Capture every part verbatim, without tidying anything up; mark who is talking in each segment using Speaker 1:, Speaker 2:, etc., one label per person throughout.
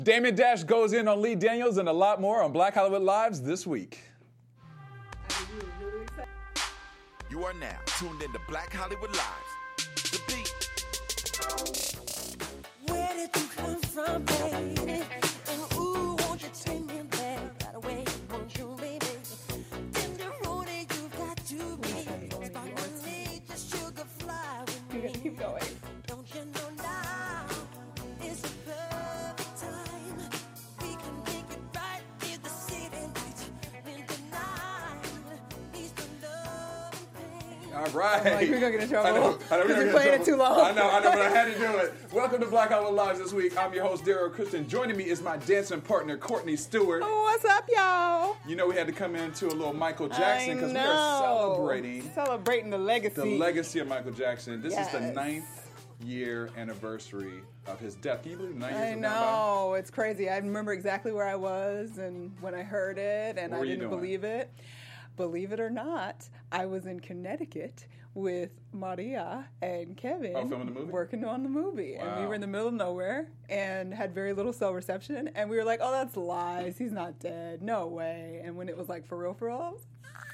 Speaker 1: Damon Dash goes in on Lee Daniels and a lot more on Black Hollywood Lives this week.
Speaker 2: You are now tuned into Black Hollywood Lives. The beat.
Speaker 3: Where did you come from, baby? And ooh, won't you take me there right away? Won't you, baby? In the road you've got to be. Sparkly, just sugar fly with me.
Speaker 4: You gotta keep going.
Speaker 3: Don't you know now is the perfect time? We can make it right in the city lights. When the night is the love and pain.
Speaker 1: All right.
Speaker 4: I'm like, we're gonna get in trouble.
Speaker 1: I know, I know,
Speaker 4: Because
Speaker 1: we're
Speaker 4: we're
Speaker 1: gonna
Speaker 4: playing
Speaker 1: get in
Speaker 4: it too
Speaker 1: trouble.
Speaker 4: long.
Speaker 1: I know, I know, but I had to do it. Welcome to Black Hollywood Lives this week. I'm your host, Daryl Christian. Joining me is my dancing partner, Courtney Stewart.
Speaker 4: Oh, what's up, y'all?
Speaker 1: You know we had to come into a little Michael Jackson because we are celebrating
Speaker 4: Celebrating the legacy.
Speaker 1: the legacy of Michael Jackson. This is the
Speaker 4: Yes.
Speaker 1: ninth year anniversary of his death. Can you believe nine years
Speaker 4: I
Speaker 1: have gone by?
Speaker 4: know, it's crazy. I remember exactly where I was and when I heard it, and
Speaker 1: What
Speaker 4: I
Speaker 1: were you
Speaker 4: didn't
Speaker 1: doing?
Speaker 4: believe it. Believe it or not, I was in Connecticut with Maria and Kevin
Speaker 1: Oh, filming the movie?
Speaker 4: working on the movie. And we
Speaker 1: Wow.
Speaker 4: were in the middle of nowhere and had very little cell reception. And we were like, oh, that's lies. He's not dead. No way. And when it was like, for real, for real, I was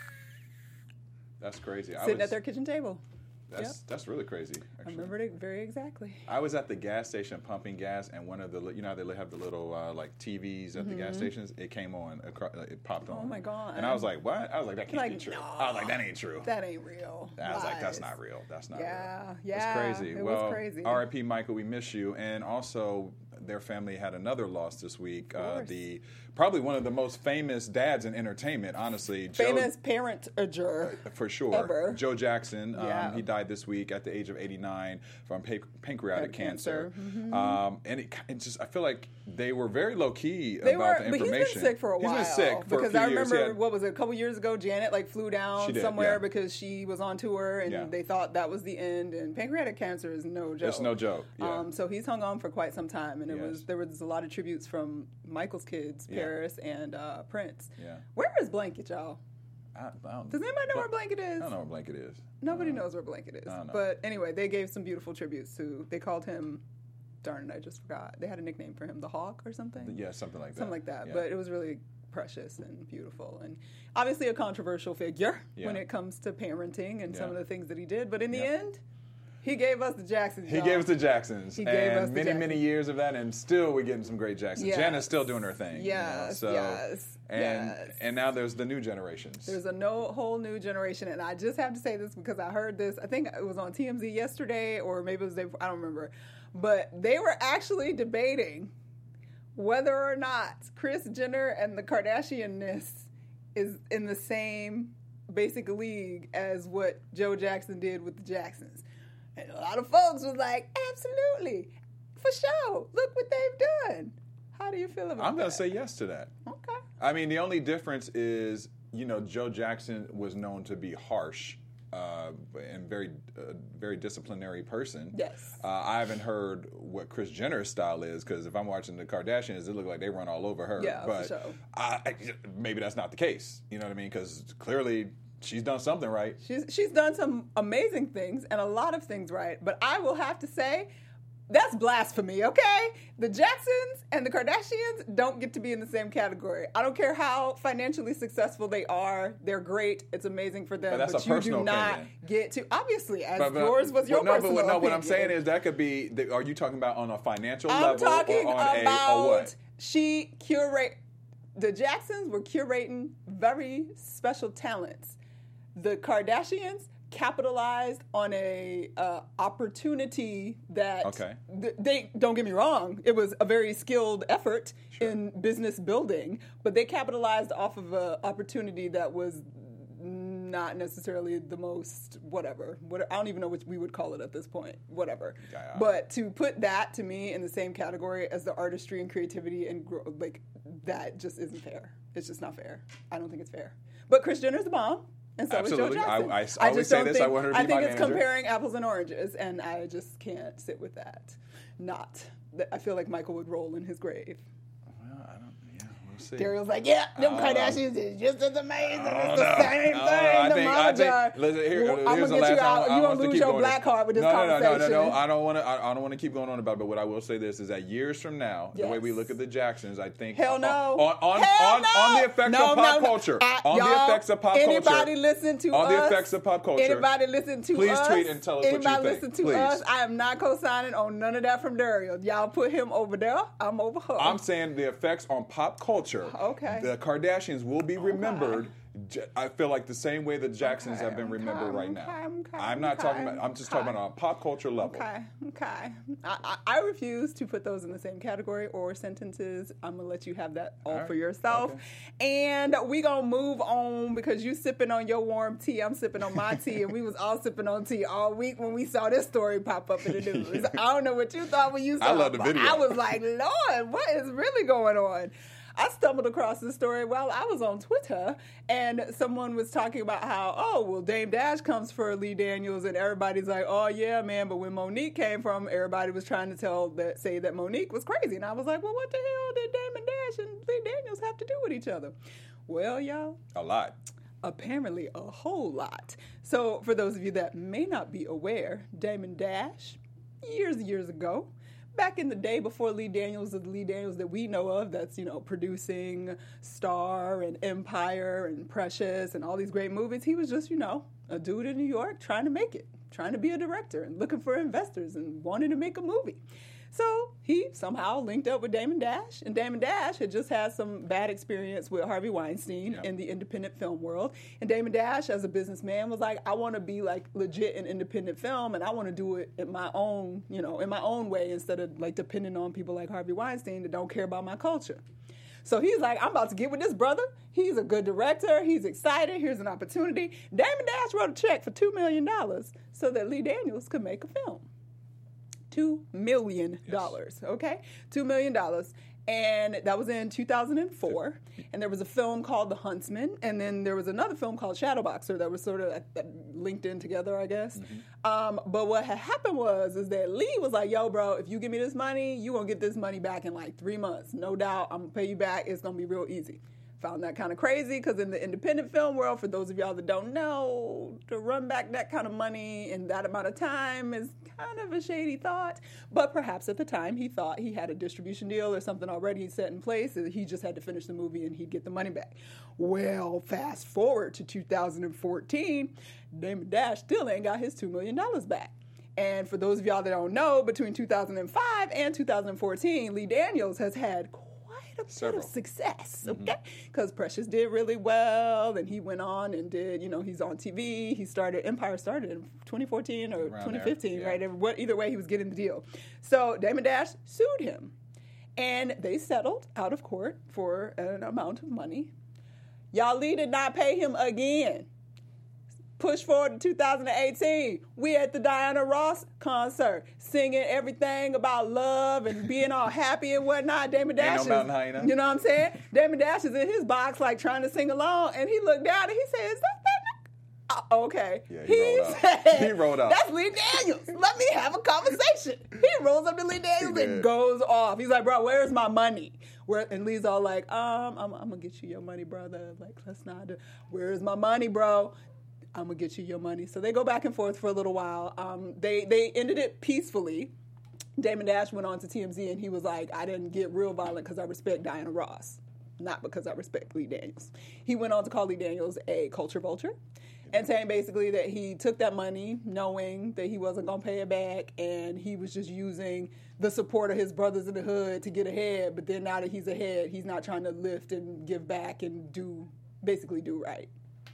Speaker 1: That's crazy. I
Speaker 4: sitting
Speaker 1: was,
Speaker 4: at their kitchen table.
Speaker 1: That's
Speaker 4: Yep.
Speaker 1: that's really crazy.
Speaker 4: I
Speaker 1: Actually.
Speaker 4: remembered it very exactly.
Speaker 1: I was at the gas station pumping gas, and one of the, you know, how they have the little uh, like T Vs at the gas stations. It came on, acro- it popped on.
Speaker 4: Mm-hmm. Oh, my God.
Speaker 1: And I was like, "What?" I was like, "That can't
Speaker 4: Like,
Speaker 1: be true."
Speaker 4: no.
Speaker 1: I was like, "That ain't true."
Speaker 4: That ain't real.
Speaker 1: I was like, "That's
Speaker 4: Lies.
Speaker 1: not real. That's not
Speaker 4: Yeah,
Speaker 1: real."
Speaker 4: yeah,
Speaker 1: It's crazy.
Speaker 4: it was
Speaker 1: well,
Speaker 4: crazy.
Speaker 1: R I P Michael, we miss you, and also their family had another loss this week. Uh,
Speaker 4: course.
Speaker 1: the probably one of the most famous dads in entertainment, honestly.
Speaker 4: Famous
Speaker 1: Joe,
Speaker 4: parent-ager.
Speaker 1: for sure.
Speaker 4: Ever.
Speaker 1: Joe Jackson, um,
Speaker 4: Yeah.
Speaker 1: he died this week at the age of eighty-nine from pa- pancreatic
Speaker 4: Cancer.
Speaker 1: cancer. Um, and it, it just, I feel like they were very low key
Speaker 4: They
Speaker 1: about
Speaker 4: were,
Speaker 1: the
Speaker 4: but he's
Speaker 1: information.
Speaker 4: been sick for a
Speaker 1: He's
Speaker 4: while.
Speaker 1: been sick for
Speaker 4: because
Speaker 1: a few
Speaker 4: I
Speaker 1: years.
Speaker 4: remember,
Speaker 1: He had-
Speaker 4: what was it, a couple years ago, Janet like flew down
Speaker 1: She did,
Speaker 4: somewhere
Speaker 1: yeah.
Speaker 4: because she was on tour and
Speaker 1: Yeah.
Speaker 4: they thought that was the end. And pancreatic cancer is no joke.
Speaker 1: It's no joke. Yeah.
Speaker 4: Um, so he's hung on for quite some time, and it
Speaker 1: Yes.
Speaker 4: was there was a lot of tributes from Michael's kids,
Speaker 1: Yeah.
Speaker 4: Paris and uh, Prince.
Speaker 1: Yeah.
Speaker 4: Where is Blanket, y'all?
Speaker 1: I, I don't,
Speaker 4: Does anybody know where
Speaker 1: Bla-
Speaker 4: Blanket is?
Speaker 1: I don't know where Blanket is.
Speaker 4: Nobody knows where Blanket is.
Speaker 1: I don't know.
Speaker 4: But anyway, they gave some beautiful tributes to. They called him. Darn it, I just forgot. They had a nickname for him, the Hawk or something.
Speaker 1: Yeah, something like that.
Speaker 4: Something like that.
Speaker 1: Yeah.
Speaker 4: But it was really precious and beautiful, and obviously a controversial figure
Speaker 1: Yeah.
Speaker 4: when it comes to parenting and some
Speaker 1: Yeah.
Speaker 4: of the things that he did. But in the
Speaker 1: Yeah.
Speaker 4: end, he gave us the Jacksons.
Speaker 1: He
Speaker 4: y'all.
Speaker 1: gave us the Jacksons.
Speaker 4: He
Speaker 1: and
Speaker 4: gave us the
Speaker 1: many, many
Speaker 4: Jacksons.
Speaker 1: years of that, and still we're getting some great Jacksons.
Speaker 4: Yes.
Speaker 1: Janet's still doing her thing. you know,
Speaker 4: Yes,
Speaker 1: so,
Speaker 4: yes,
Speaker 1: And,
Speaker 4: yes.
Speaker 1: and now there's the new generations.
Speaker 4: There's a no, whole new generation, and I just have to say this because I heard this. I think it was on T M Z yesterday, or maybe it was the day before, I don't remember. But they were actually debating whether or not Kris Jenner and the Kardashian-ness is in the same basic league as what Joe Jackson did with the Jacksons. And a lot of folks was like, absolutely, for sure. Look what they've done. How do you feel about that?
Speaker 1: I'm going to say yes to that.
Speaker 4: Okay.
Speaker 1: I mean, the only difference is, you know, Joe Jackson was known to be harsh uh, and very, uh, very disciplinary person.
Speaker 4: Yes.
Speaker 1: Uh, I haven't heard what Kris Jenner's style is because if I'm watching the Kardashians, it look like they run all over her.
Speaker 4: Yeah, for
Speaker 1: but
Speaker 4: sure.
Speaker 1: I, I, maybe that's not the case. You know what I mean? Because clearly she's done something right.
Speaker 4: She's she's done some amazing things and a lot of things right, but I will have to say that's blasphemy, okay? The Jacksons and the Kardashians don't get to be in the same category. I don't care how financially successful they are. They're great. It's amazing for them.
Speaker 1: But that's a
Speaker 4: you do
Speaker 1: personal
Speaker 4: not
Speaker 1: opinion.
Speaker 4: get to, obviously, as
Speaker 1: But- but-
Speaker 4: yours was your
Speaker 1: well, no,
Speaker 4: personal
Speaker 1: but, no,
Speaker 4: opinion.
Speaker 1: what I'm saying is that could be, the, are you talking about on a financial
Speaker 4: I'm
Speaker 1: level
Speaker 4: talking
Speaker 1: or on
Speaker 4: about
Speaker 1: a, or what?
Speaker 4: she curate. The Jacksons were curating very special talents. The Kardashians capitalized on a uh, opportunity that
Speaker 1: Okay.
Speaker 4: th- they don't get me wrong, it was a very skilled effort in business building, but they capitalized off of an opportunity that was not necessarily the most whatever. What I don't even know what we would call it at this point. Whatever.
Speaker 1: Yeah.
Speaker 4: But to put that to me in the same category as the artistry and creativity and gro- like that just isn't fair. It's just not fair. I don't think it's fair. But Kris Jenner's the bomb. And so
Speaker 1: Absolutely.
Speaker 4: is Joe Jackson.
Speaker 1: I- I
Speaker 4: just
Speaker 1: always say
Speaker 4: don't
Speaker 1: this, I
Speaker 4: think,
Speaker 1: want her to
Speaker 4: I
Speaker 1: be
Speaker 4: think
Speaker 1: my
Speaker 4: it's
Speaker 1: manager.
Speaker 4: comparing apples and oranges, and I just can't sit with that. Not. that I feel like Michael would roll in his grave.
Speaker 1: Well, I don't, yeah, see.
Speaker 4: Daryl's like, yeah, them
Speaker 1: Uh,
Speaker 4: Kardashians is just as amazing.
Speaker 1: I
Speaker 4: It's
Speaker 1: don't
Speaker 4: the
Speaker 1: know.
Speaker 4: same
Speaker 1: I don't
Speaker 4: thing.
Speaker 1: know. I
Speaker 4: The
Speaker 1: think-
Speaker 4: mama
Speaker 1: I think-
Speaker 4: jar.
Speaker 1: listen, here-
Speaker 4: Well,
Speaker 1: here's
Speaker 4: I'm
Speaker 1: the
Speaker 4: gonna get
Speaker 1: last
Speaker 4: you
Speaker 1: time
Speaker 4: out.
Speaker 1: I- I
Speaker 4: You
Speaker 1: want
Speaker 4: gonna
Speaker 1: us to
Speaker 4: lose
Speaker 1: keep
Speaker 4: your
Speaker 1: going.
Speaker 4: black card with this
Speaker 1: no, no, no,
Speaker 4: conversation.
Speaker 1: no, no, no. I don't want to. I, I don't want to keep going on about it. But what I will say this is that years from now, the way we
Speaker 4: Yes.
Speaker 1: look at the Jacksons, I think
Speaker 4: Hell
Speaker 1: on-
Speaker 4: no.
Speaker 1: on on
Speaker 4: Hell
Speaker 1: on,
Speaker 4: no.
Speaker 1: on the effects
Speaker 4: No,
Speaker 1: of pop
Speaker 4: no, no.
Speaker 1: culture,
Speaker 4: I-
Speaker 1: on the
Speaker 4: y'all,
Speaker 1: effects of pop
Speaker 4: anybody
Speaker 1: culture,
Speaker 4: listen to
Speaker 1: on
Speaker 4: us?
Speaker 1: the effects of pop culture.
Speaker 4: Anybody listen to
Speaker 1: Please
Speaker 4: us?
Speaker 1: tweet and tell us what you
Speaker 4: Anybody
Speaker 1: think.
Speaker 4: listen to
Speaker 1: Please.
Speaker 4: us? I am not co-signing on none of that from Daryl. Y'all put him over there. I'm over her.
Speaker 1: I'm saying the effects on pop culture.
Speaker 4: Okay.
Speaker 1: The Kardashians will be remembered. j- I feel like the same way the Jacksons
Speaker 4: Okay,
Speaker 1: have been remembered
Speaker 4: okay,
Speaker 1: right now.
Speaker 4: okay, okay,
Speaker 1: I'm not talking
Speaker 4: okay,
Speaker 1: about. I'm just
Speaker 4: okay.
Speaker 1: talking about on a pop culture level.
Speaker 4: Okay, okay. I, I, I refuse to put those in the same category or sentences. I'm gonna let you have that all,
Speaker 1: All right,
Speaker 4: for yourself.
Speaker 1: okay.
Speaker 4: And we gonna move on because you sipping on your warm tea, I'm sipping on my tea, and we was all sipping on tea all week when we saw this story pop up in the news. I don't know what you thought when you saw
Speaker 1: I love
Speaker 4: it,
Speaker 1: the
Speaker 4: but
Speaker 1: video.
Speaker 4: I was like, Lord, what is really going on? I stumbled across this story while I was on Twitter, and someone was talking about how, oh, well, Dame Dash comes for Lee Daniels, and everybody's like, oh, yeah, man, but when Monique came from, everybody was trying to tell that, say that Monique was crazy. And I was like, well, what the hell did Damon Dash and Lee Daniels have to do with each other? Well, y'all,
Speaker 1: A lot.
Speaker 4: apparently a whole lot. So for those of you that may not be aware, Damon Dash, years, years ago, back in the day before Lee Daniels, the Lee Daniels that we know of, that's, you know, producing Star and Empire and Precious and all these great movies, he was just, you know, a dude in New York trying to make it, trying to be a director and looking for investors and wanting to make a movie. So he somehow linked up with Damon Dash, and Damon Dash had just had some bad experience with Harvey Weinstein
Speaker 1: Yeah.
Speaker 4: in the independent film world. And Damon Dash, as a businessman, was like, I want to be like legit in independent film, and I want to do it in my own, you know, in my own way instead of like depending on people like Harvey Weinstein that don't care about my culture. So he's like, I'm about to get with this brother. He's a good director. He's excited. Here's an opportunity. Damon Dash wrote a check for two million dollars so that Lee Daniels could make a film. Two million dollars, okay? Two million dollars. And that was in two thousand four. And there was a film called The Huntsman. And then there was another film called Shadowboxer that was sort of uh, linked in together, I guess. Um, but what had happened was is that Lee was like, yo, bro, if you give me this money, you going to get this money back in like three months. No doubt. I'm going to pay you back. It's going to be real easy. Found that kind of crazy because in the independent film world, for those of y'all that don't know, to run back that kind of money in that amount of time is kind of a shady thought. But perhaps at the time he thought he had a distribution deal or something already set in place. And he just had to finish the movie and he'd get the money back. Well, fast forward to two thousand fourteen, Damon Dash still ain't got his two million dollars back. And for those of y'all that don't know, between two thousand five and two thousand fourteen, Lee Daniels has had a bit
Speaker 1: Several.
Speaker 4: of success, okay? Because Precious did really well, and he went on and did, you know, he's on T V. He started, Empire started in twenty fourteen or
Speaker 1: Around
Speaker 4: twenty
Speaker 1: there,
Speaker 4: fifteen,
Speaker 1: yeah.
Speaker 4: right? What, either way, he was getting the deal. So Damon Dash sued him, and they settled out of court for an amount of money. Y'all, Lee did not pay him again. Push forward to two thousand eighteen. We at the Diana Ross concert, singing everything about love and being all happy and whatnot. Damon
Speaker 1: no
Speaker 4: Dash is,
Speaker 1: mountain high enough.
Speaker 4: you know what I'm saying? Damon Dash is in his box, like trying to sing along, and he looked down and he said, "Is that that?" Uh, okay.
Speaker 1: Yeah, he rolled out.
Speaker 4: said,
Speaker 1: He rolled out.
Speaker 4: That's Lee Daniels. Let me have a conversation. He rolls up to Lee Daniels
Speaker 1: He
Speaker 4: and
Speaker 1: did.
Speaker 4: goes off. He's like, "Bro, where's my money?" Where, and Lee's all like, um, I'm, I'm gonna get you your money, brother. Like, let's not do. Where's my money, bro? I'm gonna get you your money. So they go back and forth for a little while. Um, they they ended it peacefully. Damon Dash went on to T M Z and he was like, I didn't get real violent because I respect Diana Ross, not because I respect Lee Daniels. He went on to call Lee Daniels a culture vulture and saying basically that he took that money knowing that he wasn't gonna pay it back and he was just using the support of his brothers in the hood to get ahead. But then now that he's ahead, he's not trying to lift and give back and do basically do right.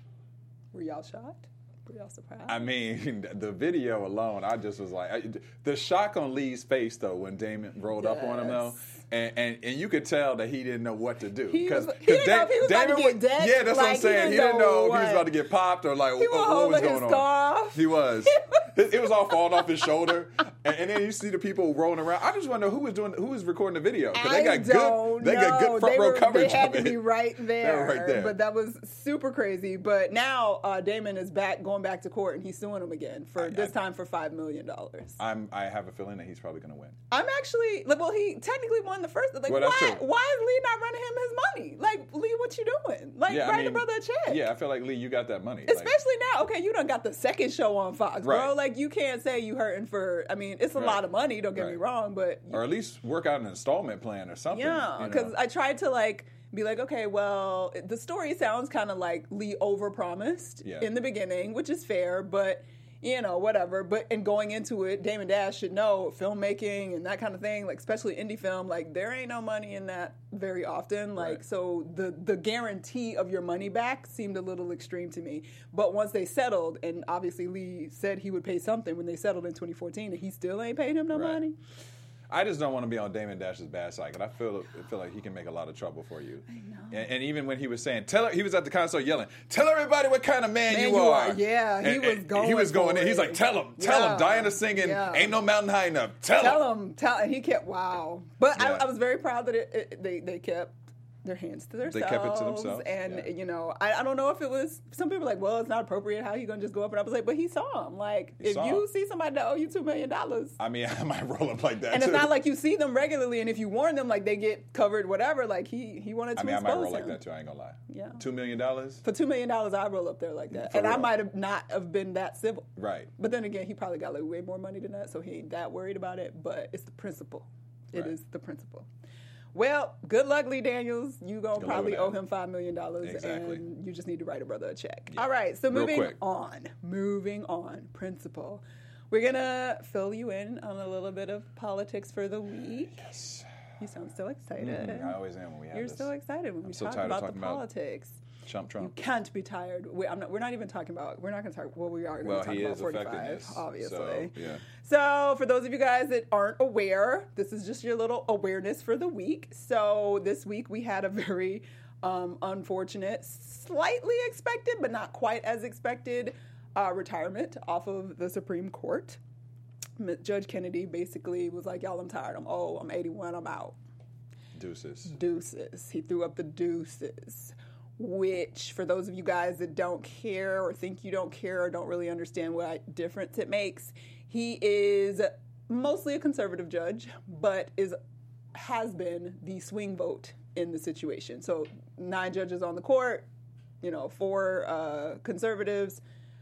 Speaker 4: Were y'all shocked? Were y'all surprised?
Speaker 1: I mean, the video alone, I just was like, I, the shock on Lee's face though when Damon rolled up on him though,
Speaker 4: Yes.
Speaker 1: and, and and you could tell that he didn't know what to do
Speaker 4: He was- he didn't know if he was about to get decked.
Speaker 1: yeah, that's what I'm
Speaker 4: Like, he
Speaker 1: saying. He
Speaker 4: didn't
Speaker 1: didn't know
Speaker 4: know
Speaker 1: if he was
Speaker 4: what-
Speaker 1: about to get popped or like
Speaker 4: He
Speaker 1: what,
Speaker 4: was
Speaker 1: what was
Speaker 4: holding
Speaker 1: going
Speaker 4: his
Speaker 1: on.
Speaker 4: scarf.
Speaker 1: He was. It, it was all falling off his shoulder, and, and then you see the people rolling around. I just want to know who was doing, who was recording the video because they
Speaker 4: I
Speaker 1: got
Speaker 4: don't
Speaker 1: good, they got
Speaker 4: know.
Speaker 1: good front
Speaker 4: they
Speaker 1: row
Speaker 4: were,
Speaker 1: coverage
Speaker 4: They had
Speaker 1: of
Speaker 4: to
Speaker 1: it.
Speaker 4: be right there.
Speaker 1: right there.
Speaker 4: But that was super crazy. But now uh, Damon is back, going back to court, and he's suing him again for
Speaker 1: I-
Speaker 4: this
Speaker 1: I-
Speaker 4: time for five million dollars.
Speaker 1: I'm, I have a feeling that he's probably going to win.
Speaker 4: I'm actually like, well, he technically won the first. Like,
Speaker 1: Well, that's
Speaker 4: why?
Speaker 1: true.
Speaker 4: Why is Lee not running him his money? what you doing? Like,
Speaker 1: Yeah, I
Speaker 4: write
Speaker 1: mean,
Speaker 4: a brother a check.
Speaker 1: Yeah, I feel like Lee, you got that money.
Speaker 4: Especially
Speaker 1: like,
Speaker 4: now, okay, you done got the second show on Fox, bro.
Speaker 1: Right.
Speaker 4: Like, you can't say you hurting for, I mean, it's a
Speaker 1: Right.
Speaker 4: lot of money, don't get me
Speaker 1: Right.
Speaker 4: wrong, but.
Speaker 1: or at least work out an installment plan or something.
Speaker 4: Yeah,
Speaker 1: you know?
Speaker 4: because I tried to, like, be like, okay, well, the story sounds kind of like Lee overpromised
Speaker 1: Yeah.
Speaker 4: in the beginning, which is fair, but, you know, whatever. But in going into it, Damon Dash should know filmmaking and that kind of thing, like, especially indie film, like, there ain't no money in that very often. Like,
Speaker 1: Right.
Speaker 4: so the, the guarantee of your money back seemed a little extreme to me. But once they settled, and obviously Lee said he would pay something when they settled in twenty fourteen, and he still ain't paid him no
Speaker 1: Right.
Speaker 4: money.
Speaker 1: I just don't want to be on Damon Dash's bad side. 'Cause I feel I feel like he can make a lot of trouble for you. I know. And, and even when he was saying, "Tell her," he was at the concert yelling, "Tell everybody what kind of man,
Speaker 4: Man
Speaker 1: you,
Speaker 4: you
Speaker 1: are."
Speaker 4: are. Yeah, he
Speaker 1: And-
Speaker 4: was
Speaker 1: and
Speaker 4: going
Speaker 1: He was going
Speaker 4: for
Speaker 1: in. He's
Speaker 4: it.
Speaker 1: like, "Tell him, tell
Speaker 4: Yeah.
Speaker 1: him." Diana's singing,
Speaker 4: Yeah.
Speaker 1: "Ain't no mountain high enough." Tell,
Speaker 4: Tell
Speaker 1: him.
Speaker 4: him, tell, and he kept wow. But
Speaker 1: Yeah.
Speaker 4: I, I was very proud that it, it, they they kept their hands to themselves.
Speaker 1: They kept it to themselves,
Speaker 4: and
Speaker 1: yeah.
Speaker 4: you know, I, I don't know if it was. Some people were like, well, it's not appropriate. How you gonna just go up? And I was like, but he saw him. Like,
Speaker 1: He
Speaker 4: if
Speaker 1: saw
Speaker 4: you
Speaker 1: him.
Speaker 4: see somebody that owe you two million dollars.
Speaker 1: I mean, I might roll up like that
Speaker 4: And
Speaker 1: too.
Speaker 4: it's not like you see them regularly, and if you warn them, like they get covered, whatever. Like he he wanted to
Speaker 1: I mean, I
Speaker 4: expose
Speaker 1: might roll
Speaker 4: him.
Speaker 1: like that too. I ain't gonna lie.
Speaker 4: Yeah.
Speaker 1: Two million dollars.
Speaker 4: For two million dollars, I roll up there like that,
Speaker 1: For
Speaker 4: and I
Speaker 1: real.
Speaker 4: might have not have been that civil.
Speaker 1: Right.
Speaker 4: But then again, he probably got like way more money than that, so he ain't that worried about it. But it's the principle. It
Speaker 1: Right.
Speaker 4: is the principle. Well, good luck, Lee Daniels. You gonna
Speaker 1: Good luck
Speaker 4: probably
Speaker 1: with
Speaker 4: owe
Speaker 1: that.
Speaker 4: him five million dollars,
Speaker 1: Exactly.
Speaker 4: and you just need to write a brother a check.
Speaker 1: Yeah.
Speaker 4: All right, so
Speaker 1: Real
Speaker 4: moving
Speaker 1: quick.
Speaker 4: on. Moving on. Principle. We're gonna fill you in on a little bit of politics for the week.
Speaker 1: Yes.
Speaker 4: You sound so excited.
Speaker 1: Mhm, I always am when we have
Speaker 4: You're
Speaker 1: this.
Speaker 4: so excited when we
Speaker 1: so
Speaker 4: talk
Speaker 1: tired of
Speaker 4: about the
Speaker 1: talking about
Speaker 4: politics.
Speaker 1: Trump,
Speaker 4: You
Speaker 1: Trump.
Speaker 4: can't be tired. We, I'm not, we're not even talking about. We're not going to talk. Well, we are going to
Speaker 1: Well,
Speaker 4: talk
Speaker 1: he
Speaker 4: about
Speaker 1: is
Speaker 4: forty-five,
Speaker 1: effectiveness,
Speaker 4: obviously.
Speaker 1: so, yeah.
Speaker 4: So, for those of you guys that aren't aware, this is just your little awareness for the week. So, this week we had a very um, unfortunate, slightly expected, but not quite as expected, uh, retirement off of the Supreme Court. M- Judge Kennedy basically was like, "Y'all, I'm tired. I'm old. I'm eighty-one. I'm out."
Speaker 1: Deuces.
Speaker 4: Deuces. He threw up the deuces, which, for those of you guys that don't care or think you don't care or don't really understand what difference it makes, he is mostly a conservative judge, but is has been the swing vote in the situation. So nine judges on the court, you know, four uh, conservatives,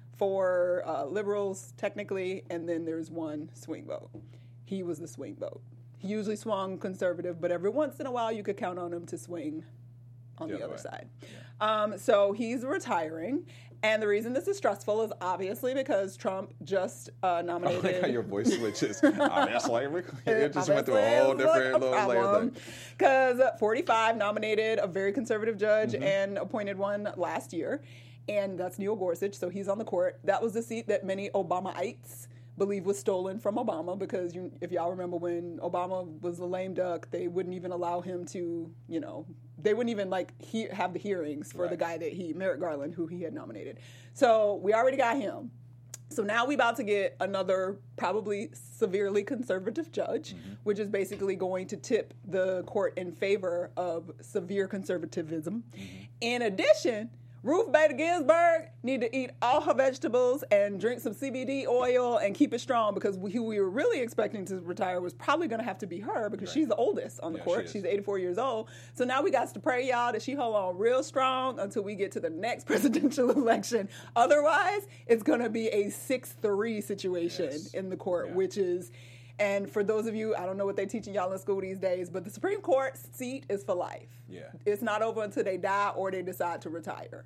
Speaker 4: four uh, liberals, technically, and then there's one swing vote. He was the swing vote. He usually swung conservative, but every once in a while you could count on him to swing on the,
Speaker 1: The
Speaker 4: other
Speaker 1: other way.
Speaker 4: side. Um, so he's retiring. And the reason this is stressful is obviously because Trump just uh,
Speaker 1: I
Speaker 4: nominated.
Speaker 1: like how your voice switches. Obviously, it just went through a whole different little layer thing.
Speaker 4: Because forty-five nominated a very conservative judge
Speaker 1: Mm-hmm.
Speaker 4: and appointed one last year, and that's Neil Gorsuch. So he's on the court. That was the seat that many Obamaites believe was stolen from Obama, because you, if y'all remember when Obama was the lame duck, they wouldn't even allow him to, you know, they wouldn't even like he, have the hearings for the
Speaker 1: Right.
Speaker 4: guy that he, Merrick Garland, who he had nominated. So we already got him. So now we about to get another probably severely conservative judge,
Speaker 1: Mm-hmm.
Speaker 4: which is basically going to tip the court in favor of severe conservatism.
Speaker 1: Mm-hmm.
Speaker 4: In addition, Ruth Bader Ginsburg need to eat all her vegetables and drink some C B D oil and keep it strong, because we, who we were really expecting to retire was probably going to have to be her, because
Speaker 1: Right.
Speaker 4: she's the oldest on the
Speaker 1: Yeah,
Speaker 4: court.
Speaker 1: she is.
Speaker 4: She's eighty-four years old. So now we got to pray, y'all, that she hold on real strong until we get to the next presidential election. Otherwise, it's going to be a six three situation
Speaker 1: Yes.
Speaker 4: in the court,
Speaker 1: Yeah.
Speaker 4: which is, and for those of you, I don't know what they're teaching y'all in school these days, but the Supreme Court seat is for life.
Speaker 1: Yeah.
Speaker 4: It's not over until they die or they decide to retire.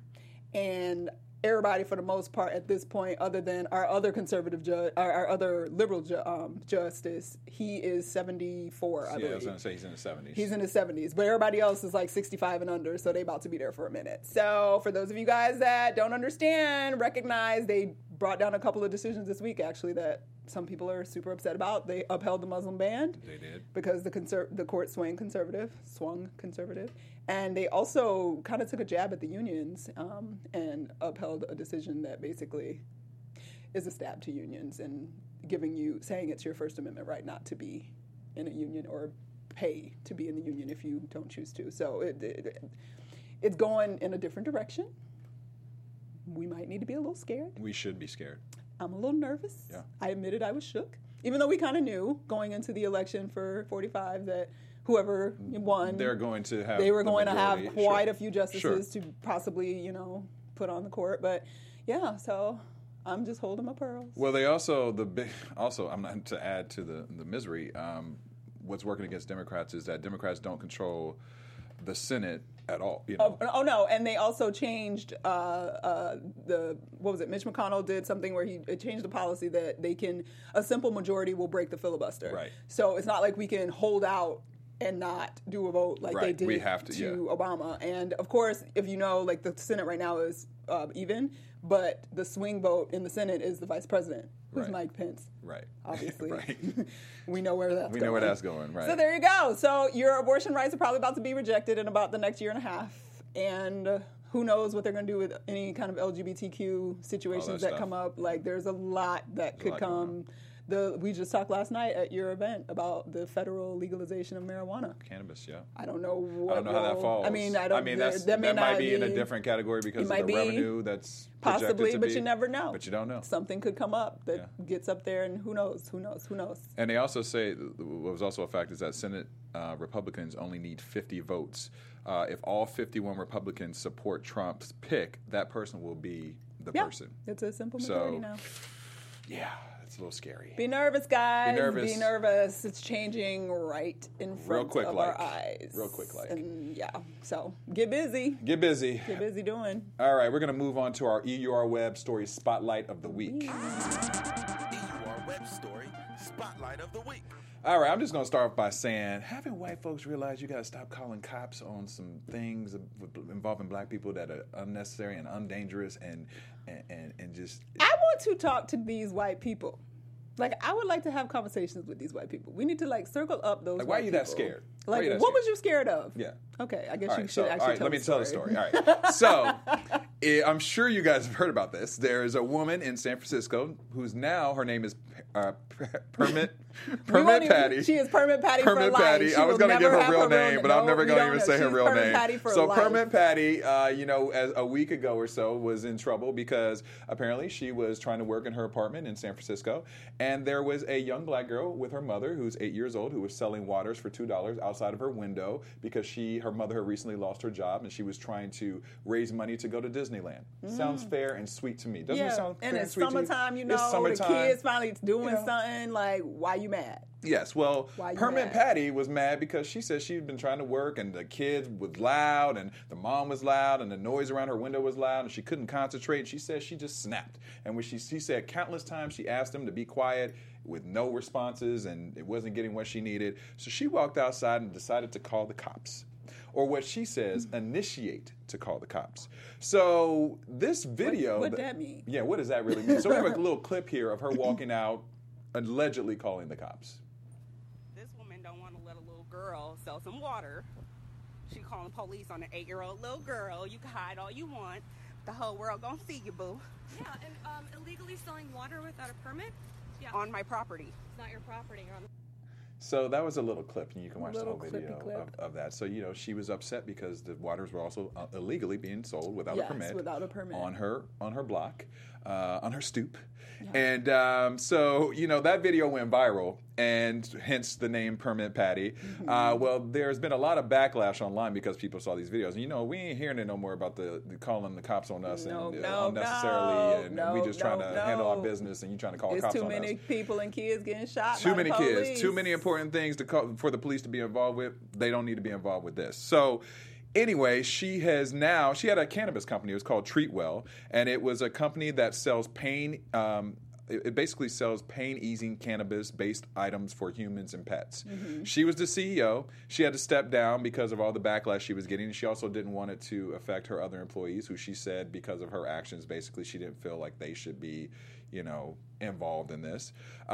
Speaker 4: And everybody, for the most part, at this point, other than our other conservative judge, our, our other liberal ju- um, justice, he is seventy-four, I
Speaker 1: Yeah, I
Speaker 4: believe.
Speaker 1: was going to say he's in his seventies.
Speaker 4: He's in his seventies, but everybody else is like sixty-five and under, so they about to be there for a minute. So for those of you guys that don't understand, recognize they brought down a couple of decisions this week, actually, that some people are super upset about. They upheld the Muslim ban
Speaker 1: They did.
Speaker 4: because the conser- the court swung conservative, swung conservative, and they also kind of took a jab at the unions um, and upheld a decision that basically is a stab to unions and giving you, saying it's your First Amendment right not to be in a union or pay to be in the union if you don't choose to. So it, it it's going in a different direction. We might need to be a little scared.
Speaker 1: We should be scared.
Speaker 4: I'm a little nervous.
Speaker 1: Yeah.
Speaker 4: I admitted I was shook, even though we kind of knew going into the election for forty-five that whoever won,
Speaker 1: they're going to have
Speaker 4: they were
Speaker 1: the
Speaker 4: going to have
Speaker 1: majority.
Speaker 4: quite
Speaker 1: Sure.
Speaker 4: a few justices to possibly, you know, put on the court. But yeah, so I'm just holding my pearls.
Speaker 1: Well, they also the big also I'm not to add to the the misery. Um, what's working against Democrats is that Democrats don't control the Senate at all. You know?
Speaker 4: Oh, oh no, and they also changed uh, uh, the what was it? Mitch McConnell did something where he it changed the policy that they can a simple majority will break the filibuster.
Speaker 1: Right.
Speaker 4: So it's not like we can hold out and not do a vote like they
Speaker 1: Right.
Speaker 4: did
Speaker 1: We have to, yeah.
Speaker 4: Obama. And of course, if you know, like the Senate right now is uh, even, but the swing vote in the Senate is the vice president, who's
Speaker 1: Right.
Speaker 4: Mike Pence.
Speaker 1: Right.
Speaker 4: Obviously,
Speaker 1: Right.
Speaker 4: we know where that's
Speaker 1: We
Speaker 4: going.
Speaker 1: know where that's going. Right.
Speaker 4: So there you go. So your abortion rights are probably about to be rejected in about the next year and a half. And uh, who knows what they're going to do with any kind of L G B T Q situations that
Speaker 1: stuff.
Speaker 4: come up. Like there's a lot that could
Speaker 1: lot going
Speaker 4: come. The We just talked last night at your event about the federal legalization of marijuana.
Speaker 1: Cannabis, yeah.
Speaker 4: I don't know what
Speaker 1: I don't know how that
Speaker 4: role-
Speaker 1: falls.
Speaker 4: I mean, I don't.
Speaker 1: I mean,
Speaker 4: there-
Speaker 1: that's,
Speaker 4: that may
Speaker 1: that might
Speaker 4: not
Speaker 1: be in a different category because of the
Speaker 4: might be.
Speaker 1: revenue that's projected
Speaker 4: Possibly,
Speaker 1: to
Speaker 4: but
Speaker 1: be.
Speaker 4: you never know.
Speaker 1: But you don't know.
Speaker 4: Something could come up that
Speaker 1: Yeah.
Speaker 4: gets up there, and who knows? Who knows? Who knows?
Speaker 1: And they also say what was also a fact is that Senate uh, Republicans only need fifty votes. Uh, if all fifty-one Republicans support Trump's pick, that person will be the
Speaker 4: Yeah,
Speaker 1: person.
Speaker 4: it's a simple
Speaker 1: So,
Speaker 4: majority now.
Speaker 1: Yeah, it's a little scary.
Speaker 4: Be nervous, guys.
Speaker 1: Be nervous.
Speaker 4: Be nervous. It's changing right in front
Speaker 1: quick
Speaker 4: of
Speaker 1: like.
Speaker 4: our eyes.
Speaker 1: Real quick like.
Speaker 4: And yeah, so get busy.
Speaker 1: Get busy.
Speaker 4: Get busy doing.
Speaker 1: All right, we're going to move on to our E U R Web Story Spotlight of the Week.
Speaker 2: E U R Web Story Spotlight of the Week.
Speaker 1: All right, I'm just going to start off by saying, haven't white folks realized you got to stop calling cops on some things involving black people that are unnecessary and undangerous and and, and, and just...
Speaker 4: I want to talk to these white people. Like, I would like to have conversations with these white people. We need to, like, circle up those
Speaker 1: Like,
Speaker 4: white
Speaker 1: why are you
Speaker 4: people.
Speaker 1: that scared? Why are
Speaker 4: Like,
Speaker 1: you that
Speaker 4: what
Speaker 1: scared?
Speaker 4: was you scared of?
Speaker 1: Yeah.
Speaker 4: Okay, I guess
Speaker 1: All
Speaker 4: you
Speaker 1: right,
Speaker 4: should
Speaker 1: so,
Speaker 4: actually
Speaker 1: all right,
Speaker 4: tell
Speaker 1: let me
Speaker 4: the
Speaker 1: tell the story. All right. So, eh, I'm sure you guys have heard about this. There is a woman in San Francisco who's now, her name is uh, Permit,
Speaker 4: We
Speaker 1: Permit
Speaker 4: won't even-
Speaker 1: Patty.
Speaker 4: She is Permit Patty
Speaker 1: Permit
Speaker 4: for life.
Speaker 1: Patty.
Speaker 4: She
Speaker 1: I was
Speaker 4: will
Speaker 1: going to give
Speaker 4: never
Speaker 1: her
Speaker 4: have
Speaker 1: real
Speaker 4: her
Speaker 1: name, but I'm
Speaker 4: no,
Speaker 1: never
Speaker 4: we
Speaker 1: going to
Speaker 4: don't
Speaker 1: even
Speaker 4: know.
Speaker 1: say her
Speaker 4: She's
Speaker 1: real
Speaker 4: Permit
Speaker 1: name.
Speaker 4: Patty for
Speaker 1: So
Speaker 4: life.
Speaker 1: Permit Patty, uh, you know, as a week ago or so, was in trouble because apparently she was trying to work in her apartment in San Francisco, and there was a young black girl with her mother, who's eight years old, who was selling waters for two dollars outside of her window because she, her mother, had recently lost her job, and she was trying to raise money to go to Disneyland. Sounds fair and sweet to me. Doesn't
Speaker 4: Yeah,
Speaker 1: it sound
Speaker 4: and
Speaker 1: fair
Speaker 4: it's
Speaker 1: and sweet to you?
Speaker 4: summertime, you know,
Speaker 1: It's
Speaker 4: the
Speaker 1: summertime.
Speaker 4: kids finally doing
Speaker 1: You know.
Speaker 4: something. Like, why you mad?
Speaker 1: Yes, well,
Speaker 4: Why you
Speaker 1: Permit
Speaker 4: mad?
Speaker 1: Patty was mad because she said she'd been trying to work and the kids was loud and the mom was loud and the noise around her window was loud and she couldn't concentrate. She said she just snapped. And when she, she said countless times she asked them to be quiet with no responses and it wasn't getting what she needed. So she walked outside and decided to call the cops. Or what she says, initiate to call the cops. So this video...
Speaker 4: What, what that mean?
Speaker 1: Yeah, what does that really mean? So we have a little clip here of her walking out, allegedly calling the cops.
Speaker 5: This woman don't want to let a little girl sell some water. She calling police on an eight-year-old little girl. You can hide all you want. The whole world gonna see you, boo.
Speaker 6: Yeah, and um, illegally selling water without a permit? Yeah,
Speaker 5: On my property.
Speaker 6: it's not your property. You're on the
Speaker 1: So that was a little clip, and you can watch the
Speaker 4: Little
Speaker 1: whole
Speaker 4: clippy
Speaker 1: video
Speaker 4: clip.
Speaker 1: of, of that. So, you know, she was upset because the waters were also uh, illegally being sold without
Speaker 4: Yes,
Speaker 1: a permit.
Speaker 4: without a permit.
Speaker 1: On her, on her block, uh, on her stoop. And um, so, you know, that video went viral, and hence the name Permit Patty.
Speaker 4: Mm-hmm.
Speaker 1: Uh, well, there's been a lot of backlash online because people saw these videos. And, you know, we ain't hearing it no more about the, the calling the cops on us
Speaker 4: No,
Speaker 1: and uh,
Speaker 4: no,
Speaker 1: unnecessarily,
Speaker 4: no,
Speaker 1: and,
Speaker 4: no,
Speaker 1: we just trying
Speaker 4: no,
Speaker 1: to handle our
Speaker 4: no.
Speaker 1: business, and you trying to call
Speaker 4: It's
Speaker 1: cops
Speaker 4: too
Speaker 1: on
Speaker 4: many
Speaker 1: us.
Speaker 4: people and kids getting shot.
Speaker 1: Too
Speaker 4: by
Speaker 1: many
Speaker 4: the
Speaker 1: kids,
Speaker 4: police.
Speaker 1: too many important things to call, for the police to be involved with. They don't need to be involved with this. So anyway, she has now, she had a cannabis company. It was called Treatwell, and it was a company that sells pain, um, it it basically sells pain-easing cannabis-based items for humans and pets. She was the C E O. She had to step down because of all the backlash she was getting. She also didn't want it to affect her other employees, who she said because of her actions, basically, she didn't feel like they should be, you know, involved in this.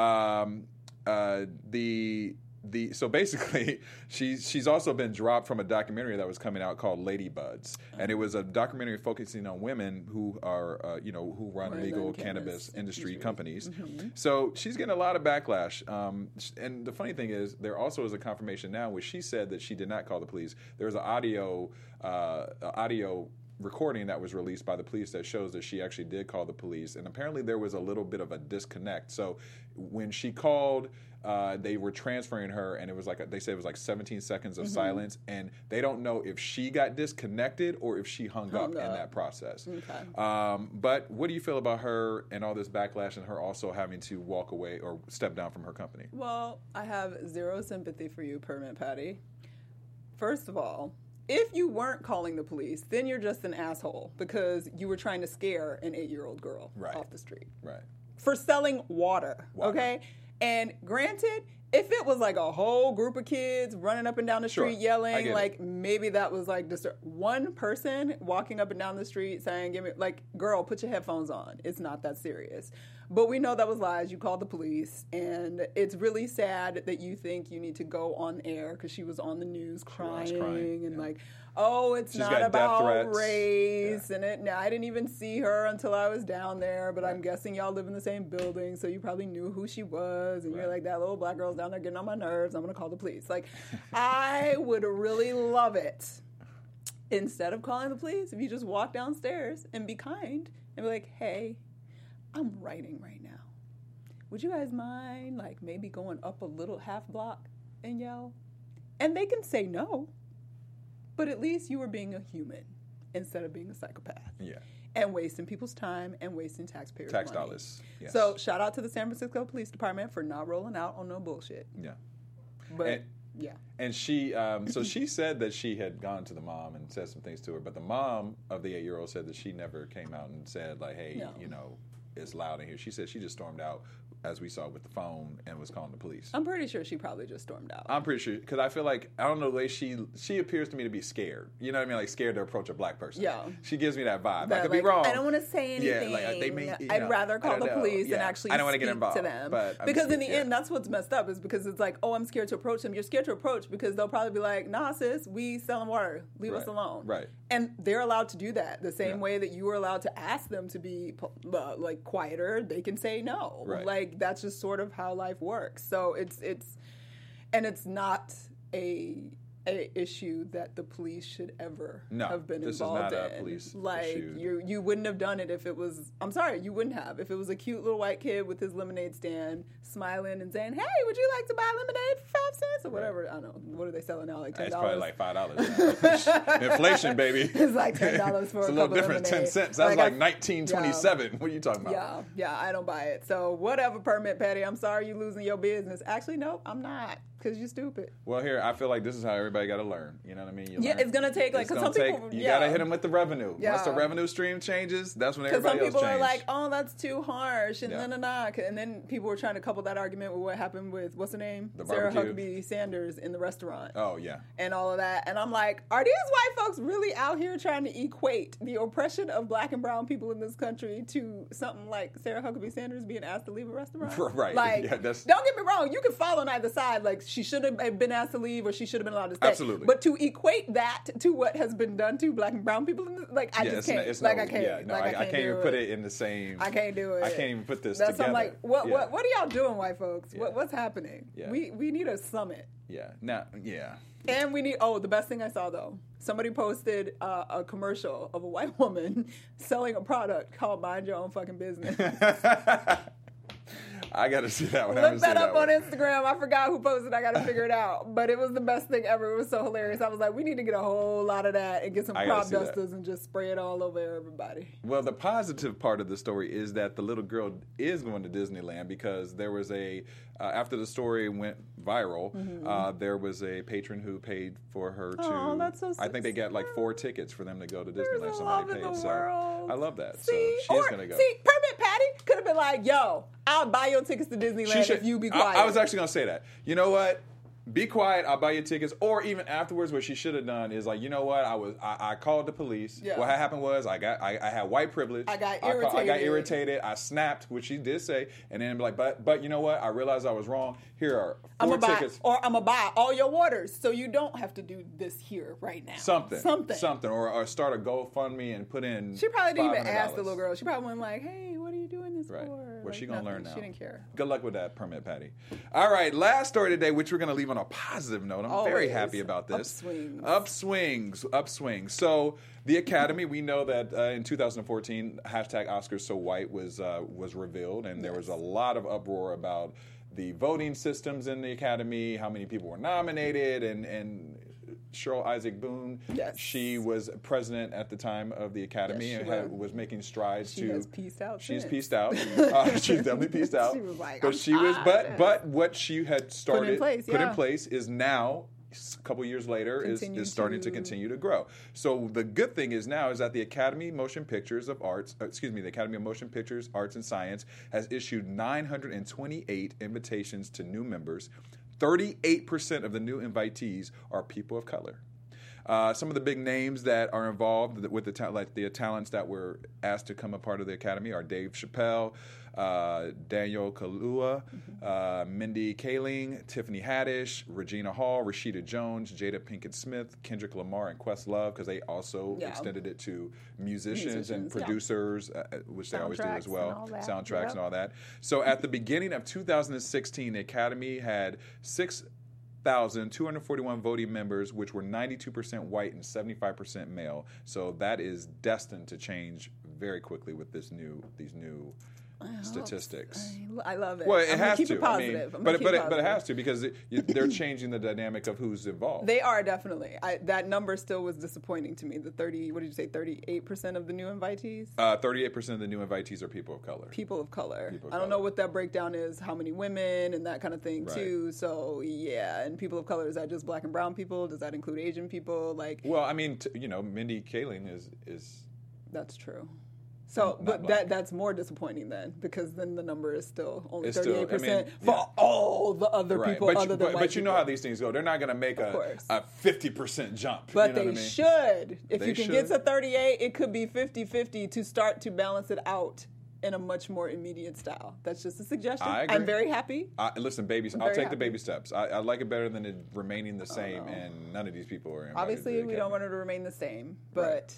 Speaker 1: Um, uh, the the so basically, she's she's also been dropped from a documentary that was coming out called Ladybuds, and it was a documentary focusing on women who are uh, you know who run
Speaker 4: Who are
Speaker 1: legal
Speaker 4: in
Speaker 1: cannabis
Speaker 4: cannabis
Speaker 1: industry
Speaker 4: industry.
Speaker 1: companies.
Speaker 4: Mm-hmm.
Speaker 1: So she's getting a lot of backlash. Um, sh- and the funny thing is, there also is a confirmation now where she said that she did not call the police. There was an audio uh, a audio recording that was released by the police that shows that she actually did call the police, and apparently there was a little bit of a disconnect. So when she called, uh, they were transferring her, and it was like a, they said it was like seventeen seconds of
Speaker 4: Mm-hmm.
Speaker 1: silence, and they don't know if she got disconnected or if she hung,
Speaker 4: Hung
Speaker 1: up, in
Speaker 4: up.
Speaker 1: that process.
Speaker 4: Okay.
Speaker 1: Um, but what do you feel about her and all this backlash, and her also having to walk away or step down from her company?
Speaker 4: Well, I have zero sympathy for you, Permit Patty. First of all, if you weren't calling the police, then you're just an asshole because you were trying to scare an eight-year-old girl
Speaker 1: Right.
Speaker 4: off the street
Speaker 1: Right.
Speaker 4: for selling water,
Speaker 1: Water.
Speaker 4: okay? And granted, if it was like a whole group of kids running up and down the
Speaker 1: Sure.
Speaker 4: street
Speaker 1: I
Speaker 4: yelling,
Speaker 1: get it.
Speaker 4: like maybe that was like just one person walking up and down the street saying, "Give me like, girl, put your headphones on." It's not that serious. But we know that was lies. You called the police, and it's really sad that you think you need to go on air because she was on the news crying,
Speaker 1: crying,
Speaker 4: and
Speaker 1: yeah.
Speaker 4: like, oh, it's
Speaker 1: She's
Speaker 4: not
Speaker 1: got death
Speaker 4: about
Speaker 1: threats.
Speaker 4: race, and it. Now I didn't even see her until I was down there, but I'm guessing y'all live in the same building, so you probably knew who she was, and you're
Speaker 1: Right.
Speaker 4: like, that little black girl's down there getting on my nerves. I'm gonna call the police. Like, I would really love it instead of calling the police if you just walk downstairs and be kind and be like, hey, I'm writing right now. Would you guys mind, like, maybe going up a little half block and yell? And they can say no, but at least you were being a human instead of being a psychopath.
Speaker 1: Yeah.
Speaker 4: And wasting people's time and wasting taxpayers'
Speaker 1: Tax
Speaker 4: money.
Speaker 1: dollars. Yes.
Speaker 4: So shout out to the San Francisco Police Department for not rolling out on no bullshit.
Speaker 1: yeah.
Speaker 4: But
Speaker 1: And-
Speaker 4: yeah.
Speaker 1: And she, um, so she said that she had gone to the mom and said some things to her, but the mom of the eight-year-old said that she never came out and said, like, hey,
Speaker 4: No.
Speaker 1: you know, it's loud in here. She said she just stormed out, as we saw with the phone, and was calling the police.
Speaker 4: I'm pretty sure she probably just stormed out.
Speaker 1: I'm pretty sure, because I feel like, I don't know, the way she, she appears to me to be scared. You know what I mean? Like, scared to approach a black person.
Speaker 4: Yeah.
Speaker 1: She gives me that vibe. I
Speaker 4: That,
Speaker 1: could
Speaker 4: like,
Speaker 1: be wrong.
Speaker 4: I don't want to say anything.
Speaker 1: Yeah, like, they may, you
Speaker 4: I'd
Speaker 1: know,
Speaker 4: rather
Speaker 1: I
Speaker 4: call
Speaker 1: don't
Speaker 4: the
Speaker 1: know.
Speaker 4: police
Speaker 1: Yeah.
Speaker 4: and actually
Speaker 1: I don't wanna
Speaker 4: speak
Speaker 1: get involved,
Speaker 4: to them.
Speaker 1: but I'm
Speaker 4: because
Speaker 1: just-
Speaker 4: in the
Speaker 1: yeah.
Speaker 4: end, that's what's messed up is because it's like, oh, I'm scared to approach them. You're scared to approach because they'll probably be like, nah, sis, we selling water. Leave us
Speaker 1: Right.
Speaker 4: alone.
Speaker 1: Right.
Speaker 4: And they're allowed to do that the same
Speaker 1: Yeah.
Speaker 4: way that you were allowed to ask them to be uh, like quieter. They can say no.
Speaker 1: Right.
Speaker 4: Like that's just sort of how life works. So it's it's and it's not a a issue that the police should ever
Speaker 1: No,
Speaker 4: have been
Speaker 1: this is
Speaker 4: involved
Speaker 1: not a
Speaker 4: in.
Speaker 1: police
Speaker 4: like
Speaker 1: issue.
Speaker 4: you you wouldn't have done it if it was I'm sorry, you wouldn't have. If it was a cute little white kid with his lemonade stand smiling and saying, "Hey, would you like to buy lemonade for five cents?" or whatever. I don't know. What are they selling now? Like ten
Speaker 1: It's
Speaker 4: dollars.
Speaker 1: probably like five dollars. Inflation, baby.
Speaker 4: It's like ten dollars for
Speaker 1: It's
Speaker 4: a
Speaker 1: a little
Speaker 4: cup of
Speaker 1: different. Ten
Speaker 4: lemonade.
Speaker 1: cents. That was
Speaker 4: Like,
Speaker 1: like
Speaker 4: I-
Speaker 1: nineteen twenty-seven. What are you talking about?
Speaker 4: Yeah, yeah, I don't buy it. So whatever, Permit Patty. I'm sorry you losing your business. Actually, nope, I'm not, because you're stupid.
Speaker 1: Well, here I feel like this is how everybody got to learn. You know what I mean? You
Speaker 4: Yeah,
Speaker 1: learn-
Speaker 4: it's gonna take, like,
Speaker 1: it's
Speaker 4: 'cause
Speaker 1: gonna
Speaker 4: some
Speaker 1: take-
Speaker 4: people-
Speaker 1: you
Speaker 4: yeah.
Speaker 1: gotta hit them with the revenue.
Speaker 4: Yeah.
Speaker 1: Once the revenue stream changes, that's when
Speaker 4: Because
Speaker 1: everybody
Speaker 4: some
Speaker 1: else
Speaker 4: people are
Speaker 1: changes.
Speaker 4: like, oh, that's too harsh, and
Speaker 1: Yeah.
Speaker 4: then nah, nah. And then people were trying to couple that argument with what happened with, what's her name?
Speaker 1: The
Speaker 4: Sarah
Speaker 1: barbecue.
Speaker 4: Huckabee Sanders in the restaurant.
Speaker 1: oh yeah,
Speaker 4: And all of that. And I'm like, are these white folks really out here trying to equate the oppression of black and brown people in this country to something like Sarah Huckabee Sanders being asked to leave a restaurant?
Speaker 1: Right.
Speaker 4: Like,
Speaker 1: Yeah, that's-
Speaker 4: don't get me wrong, you can fall on either side. Like, she should have been asked to leave or she should have been allowed to stay.
Speaker 1: Absolutely.
Speaker 4: But to equate that to what has been done to black and brown people, in this, like, I
Speaker 1: yeah,
Speaker 4: just
Speaker 1: it's
Speaker 4: can't.
Speaker 1: no- it's
Speaker 4: like,
Speaker 1: no,
Speaker 4: I can't.
Speaker 1: Yeah, no,
Speaker 4: like,
Speaker 1: I,
Speaker 4: I can't,
Speaker 1: I can't
Speaker 4: do
Speaker 1: even put it in the same.
Speaker 4: I can't do it.
Speaker 1: I can't even put this
Speaker 4: That's
Speaker 1: together.
Speaker 4: I'm like, what,
Speaker 1: yeah.
Speaker 4: what, what are y'all doing, white folks? What,
Speaker 1: Yeah.
Speaker 4: what's happening?
Speaker 1: Yeah.
Speaker 4: We we need a summit.
Speaker 1: Yeah. Now, yeah.
Speaker 4: And we need, oh, the best thing I saw though, somebody posted uh, a commercial of a white woman selling a product called Mind Your Own Fucking Business.
Speaker 1: I got to see that one. I haven't
Speaker 4: Look that
Speaker 1: seen
Speaker 4: up
Speaker 1: that
Speaker 4: on
Speaker 1: one.
Speaker 4: Instagram. I forgot who posted. I got to figure it out. But it was the best thing ever. It was so hilarious. I was like, we need to get a whole lot of that and get some
Speaker 1: I gotta
Speaker 4: crop
Speaker 1: see that.
Speaker 4: dusters and just spray it all over everybody.
Speaker 1: Well, the positive part of the story is that the little girl is going to Disneyland because there was a, uh, after the story went viral, uh, there was a patron who paid for her to,
Speaker 4: Mm-hmm. Aw, that's so
Speaker 1: I think they got like four tickets for them to go to
Speaker 4: There's
Speaker 1: Disneyland.
Speaker 4: a
Speaker 1: Somebody
Speaker 4: love in
Speaker 1: paid.
Speaker 4: the
Speaker 1: So
Speaker 4: world.
Speaker 1: I love that.
Speaker 4: See,
Speaker 1: so she
Speaker 4: or,
Speaker 1: is going to go.
Speaker 4: see, Permit Patty could have been like, yo, I'll buy your tickets to Disneyland
Speaker 1: She
Speaker 4: if you be
Speaker 1: I-
Speaker 4: quiet.
Speaker 1: I, was actually going to say that. You know what? Be quiet. I'll buy you tickets. Or even afterwards, what she should have done is like, you know what? I was I, I called the police.
Speaker 4: Yeah.
Speaker 1: What happened was I got I, I had white privilege.
Speaker 4: I got
Speaker 1: ca- I got
Speaker 4: irritated.
Speaker 1: irritated. I snapped, which she did say, and then be like, but but you know what? I realized I was wrong. Here are
Speaker 4: I'm
Speaker 1: four
Speaker 4: gonna buy,
Speaker 1: tickets.
Speaker 4: or I'm gonna buy all your waters, so you don't have to do this here right now.
Speaker 1: Something,
Speaker 4: something,
Speaker 1: something, or, or start a GoFundMe and put in.
Speaker 4: She probably didn't even
Speaker 1: five hundred
Speaker 4: ask the
Speaker 1: dollars.
Speaker 4: little girl. She probably went like, "Hey, what are you doing this
Speaker 1: Right.
Speaker 4: for?"
Speaker 1: Was What's she gonna learn now?
Speaker 4: She didn't care.
Speaker 1: Good luck with that permit, Patty. All right, last story today, which we're going to leave on a positive note. I'm very
Speaker 4: Always.
Speaker 1: happy about this.
Speaker 4: Upswings.
Speaker 1: Upswings. Upswings. So the Academy, we know that uh, in two thousand fourteen, hashtag Oscars So White was uh, was revealed, and there was a lot of uproar about the voting systems in the Academy, how many people were nominated, and and. Cheryl Isaac Boone,
Speaker 4: Yes.
Speaker 1: she was president at the time of the Academy
Speaker 4: Yes,
Speaker 1: and
Speaker 4: she
Speaker 1: had,
Speaker 4: was.
Speaker 1: was making strides
Speaker 4: She
Speaker 1: to.
Speaker 4: has pieced out
Speaker 1: She's
Speaker 4: since.
Speaker 1: pieced out. Uh, she's definitely pieced out.
Speaker 4: She was like,
Speaker 1: but
Speaker 4: I'm
Speaker 1: she was,
Speaker 4: tired.
Speaker 1: but but what she had started,
Speaker 4: place,
Speaker 1: put in
Speaker 4: yeah.
Speaker 1: place, is now. A couple years later, is,
Speaker 4: Continue
Speaker 1: is starting to
Speaker 4: to-
Speaker 1: continue to grow. So the good thing is now is that the Academy Motion Pictures of Arts, uh, excuse me, the Academy of Motion Pictures, Arts and Science has issued nine hundred twenty-eight invitations to new members. thirty-eight percent of the new invitees are people of color. Uh, some of the big names that are involved with the ta- like the talents that were asked to come a part of the Academy are Dave Chappelle, uh, Daniel Kaluuya, uh, Mindy Kaling, Tiffany Haddish, Regina Hall, Rashida Jones, Jada Pinkett Smith, Kendrick Lamar, and Questlove, because they also
Speaker 4: Yeah.
Speaker 1: extended it to musicians,
Speaker 4: Musicians,
Speaker 1: and
Speaker 4: yeah.
Speaker 1: producers, uh, which they always do as
Speaker 4: Soundtracks
Speaker 1: well,
Speaker 4: and all that.
Speaker 1: soundtracks
Speaker 4: Yep.
Speaker 1: and all that. So at the beginning of two thousand sixteen, the Academy had six thousand two hundred forty-one voting members, which were ninety-two percent white and seventy-five percent male. So that is destined to change very quickly with this new these new statistics.
Speaker 4: I love it.
Speaker 1: Well, it
Speaker 4: I'm gonna
Speaker 1: has
Speaker 4: keep
Speaker 1: to.
Speaker 4: It positive.
Speaker 1: I mean,
Speaker 4: I'm gonna
Speaker 1: but
Speaker 4: keep
Speaker 1: but it, but it
Speaker 4: positive.
Speaker 1: has to because it, you, they're changing the dynamic of who's involved.
Speaker 4: They are definitely. I, that number still was disappointing to me. The thirty, what did you say, thirty-eight percent of the new invitees?
Speaker 1: Uh, Thirty-eight percent of the new invitees are people of color.
Speaker 4: People of color.
Speaker 1: People of
Speaker 4: I don't
Speaker 1: color.
Speaker 4: know what that breakdown is, how many women and that kind of thing
Speaker 1: Right.
Speaker 4: too. So yeah, and people of color, is that just black and brown people? Does that include Asian people? Like
Speaker 1: Well, I mean, t- you know, Mindy Kaling is is
Speaker 4: that's true. So,
Speaker 1: Not
Speaker 4: but
Speaker 1: black.
Speaker 4: that that's more disappointing then, because then the number is still only
Speaker 1: It's still- I
Speaker 4: thirty-eight percent
Speaker 1: mean,
Speaker 4: for
Speaker 1: yeah.
Speaker 4: all the other
Speaker 1: right.
Speaker 4: people
Speaker 1: But,
Speaker 4: other
Speaker 1: you,
Speaker 4: than
Speaker 1: but,
Speaker 4: white
Speaker 1: but you know
Speaker 4: people.
Speaker 1: how these things go. They're not going to make a
Speaker 4: course.
Speaker 1: a fifty percent jump.
Speaker 4: But
Speaker 1: you know
Speaker 4: they
Speaker 1: what I mean?
Speaker 4: should. If
Speaker 1: They
Speaker 4: you can get
Speaker 1: should.
Speaker 4: to thirty-eight, it could be fifty-fifty to start to balance it out in a much more immediate style. That's just a suggestion.
Speaker 1: I agree.
Speaker 4: I'm very happy.
Speaker 1: I, listen, babies.
Speaker 4: I'm
Speaker 1: I'll
Speaker 4: very
Speaker 1: take the
Speaker 4: happy.
Speaker 1: baby steps. I, I like it better than it remaining the same,
Speaker 4: no.
Speaker 1: and none of these people are. invited
Speaker 4: Obviously,
Speaker 1: to the
Speaker 4: we don't
Speaker 1: Academy.
Speaker 4: want it to remain the same, but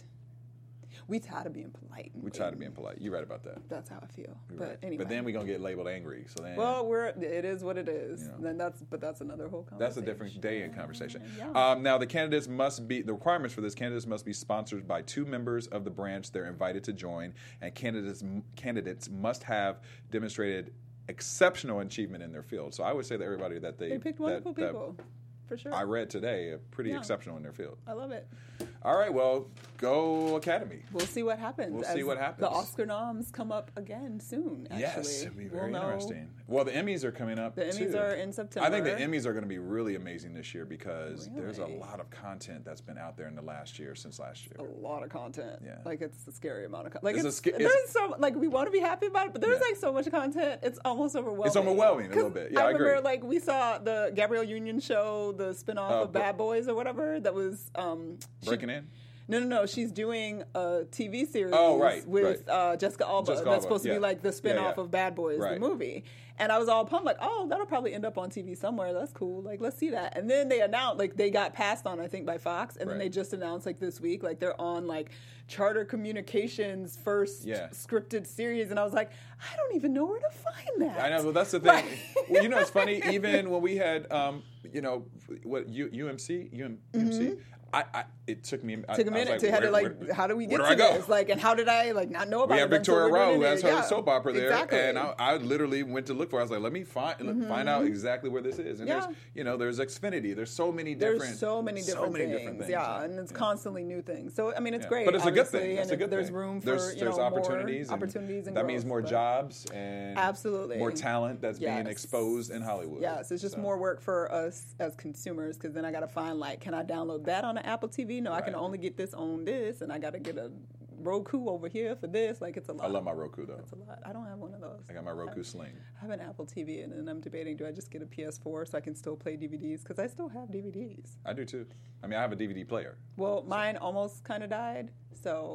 Speaker 4: we tired of being polite. and
Speaker 1: We try to be
Speaker 4: waiting.
Speaker 1: impolite. You're right about that.
Speaker 4: That's how I feel.
Speaker 1: You're
Speaker 4: But
Speaker 1: right.
Speaker 4: anyway.
Speaker 1: But then we're gonna get labeled angry. So then,
Speaker 4: well, we're it is what it is.
Speaker 1: You know.
Speaker 4: Then that's but that's another whole conversation.
Speaker 1: that's a different day in conversation.
Speaker 4: Yeah.
Speaker 1: Um, now, the candidates must be the requirements for this. Candidates must be sponsored by two members of the branch they're invited to join, and candidates candidates must have demonstrated exceptional achievement in their field. So I would say that everybody that they
Speaker 4: They picked
Speaker 1: that-
Speaker 4: wonderful
Speaker 1: that
Speaker 4: people. For sure.
Speaker 1: I read today are pretty
Speaker 4: Yeah.
Speaker 1: exceptional in their field.
Speaker 4: I love it.
Speaker 1: All right, well, go Academy.
Speaker 4: We'll see what happens.
Speaker 1: We'll see
Speaker 4: as
Speaker 1: what happens.
Speaker 4: The Oscar noms come up again soon. Actually.
Speaker 1: Yes, it'll be very
Speaker 4: We'll know.
Speaker 1: interesting. Well, the Emmys are coming up.
Speaker 4: The Emmys
Speaker 1: too.
Speaker 4: are in September.
Speaker 1: I think the Emmys are going to be really amazing this year because there's a
Speaker 4: Really?
Speaker 1: lot of content that's been out there in the last year since last year.
Speaker 4: A lot of content.
Speaker 1: Yeah.
Speaker 4: Like it's a scary amount of content. Like
Speaker 1: It's a
Speaker 4: it's,
Speaker 1: sca- it's-
Speaker 4: there's so like we want to be happy about it, but there's
Speaker 1: Yeah.
Speaker 4: like so much content. It's almost overwhelming.
Speaker 1: It's overwhelming a little
Speaker 4: 'Cause
Speaker 1: bit. Yeah, I
Speaker 4: remember
Speaker 1: agree.
Speaker 4: like we saw the Gabrielle Union show, the spinoff
Speaker 1: Uh,
Speaker 4: of Bad Boys or whatever that was um she-
Speaker 1: Breaking in?
Speaker 4: No, no, no. She's doing a T V series
Speaker 1: Oh, right,
Speaker 4: with
Speaker 1: right.
Speaker 4: Uh, Jessica Alba.
Speaker 1: Jessica
Speaker 4: That's
Speaker 1: Alba,
Speaker 4: supposed to
Speaker 1: yeah.
Speaker 4: be like the
Speaker 1: Yeah,
Speaker 4: spin-off
Speaker 1: yeah.
Speaker 4: of Bad Boys,
Speaker 1: Right.
Speaker 4: the movie. And I was all pumped, like, oh, that'll probably end up on T V somewhere. That's cool. Like, let's see that. And then they announced, like, they got passed on, I think, by Fox. And then
Speaker 1: Right.
Speaker 4: they just announced, like, this week, like, they're on, like, Charter Communications' first
Speaker 1: Yeah.
Speaker 4: scripted series. And I was like, I don't even know where to find that.
Speaker 1: I know, well, that's the thing.
Speaker 4: Like-
Speaker 1: Well, you know, it's funny. Even when we had, um, you know, what U, UMC, UM, UMC, I, I, it took me. I,
Speaker 4: Mm-hmm. Took a
Speaker 1: I was
Speaker 4: minute to had to
Speaker 1: where-
Speaker 4: like,
Speaker 1: where-
Speaker 4: how do we get
Speaker 1: where
Speaker 4: to
Speaker 1: do I go?
Speaker 4: this? Like, and how did I like not know about
Speaker 1: We
Speaker 4: it?
Speaker 1: have
Speaker 4: until
Speaker 1: Victoria
Speaker 4: we're
Speaker 1: Rowe,
Speaker 4: doing
Speaker 1: who
Speaker 4: it?
Speaker 1: has her
Speaker 4: Yeah,
Speaker 1: soap opera there,
Speaker 4: exactly.
Speaker 1: and I, I literally went to look for. it. I was like, let me find find out exactly where this is. And
Speaker 4: Yeah.
Speaker 1: there's, you know, there's Xfinity. There's so many
Speaker 4: There's
Speaker 1: different.
Speaker 4: so many different,
Speaker 1: so many
Speaker 4: things,
Speaker 1: different things.
Speaker 4: yeah, and it's constantly new things. So I mean, it's
Speaker 1: Yeah.
Speaker 4: great,
Speaker 1: But it's a good thing.
Speaker 4: obviously,
Speaker 1: That's
Speaker 4: and
Speaker 1: a good
Speaker 4: it- there's
Speaker 1: thing.
Speaker 4: room for
Speaker 1: there's,
Speaker 4: you
Speaker 1: there's
Speaker 4: know,
Speaker 1: opportunities.
Speaker 4: more
Speaker 1: and
Speaker 4: opportunities, and
Speaker 1: that
Speaker 4: growth,
Speaker 1: means more
Speaker 4: but-
Speaker 1: jobs and
Speaker 4: Absolutely.
Speaker 1: more talent that's being
Speaker 4: Yes.
Speaker 1: exposed in Hollywood.
Speaker 4: Yes, it's just
Speaker 1: So,
Speaker 4: more work for us as consumers because then I got to find like, can I download that on an Apple T V? No, I can
Speaker 1: Right.
Speaker 4: only get this on this, and I got to get a Roku over here for this. Like, it's a lot.
Speaker 1: I love my Roku though.
Speaker 4: It's a lot. I don't have one of those.
Speaker 1: I got my Roku Sling.
Speaker 4: I have an Apple T V, and then I'm debating: do I just get a P S four so I can still play D V Ds? Because I still have D V Ds.
Speaker 1: I do too. I mean, I have a D V D player.
Speaker 4: Well, mine almost kind of died, so